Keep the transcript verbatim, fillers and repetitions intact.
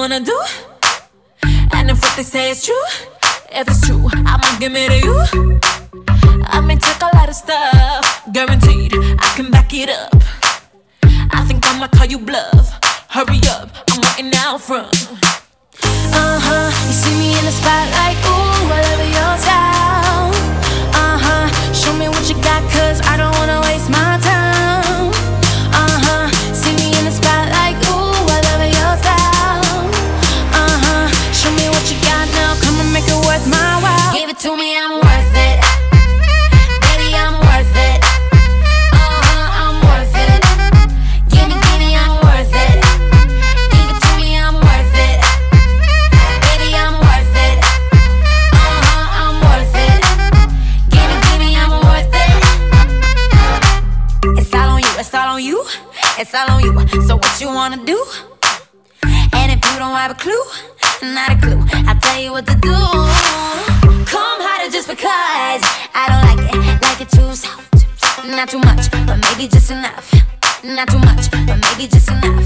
wanna do. And if what they say is true, if it's true, I'ma give it to you. I may take a lot of stuff, guaranteed I can back it up. I think I'ma call you bluff. Hurry up, I'm waiting out front. Uh-huh, you see me in the spotlight, ooh, I love your style. Uh-huh, show me what you got, cause I don't wanna waste my time. Uh-huh, see me in the spotlight, ooh, I love your style. Uh-huh, show me what you got now, come and make it worth my while. Give it to me, I'm worth it. Baby, I'm worth it. Uh-huh, I'm worth it. Give me, give me, I'm worth it. Give it to me, I'm worth it. Baby, I'm worth it. Uh-huh, I'm worth it. Give me, give me, I'm worth it. It's all on you, it's all on you. It's all on you, so what you wanna do? And if you don't have a clue, not a clue, I'll tell you what to do. Come harder just because I don't like it, like it too soft. Not too much, but maybe just enough. Not too much, but maybe just enough.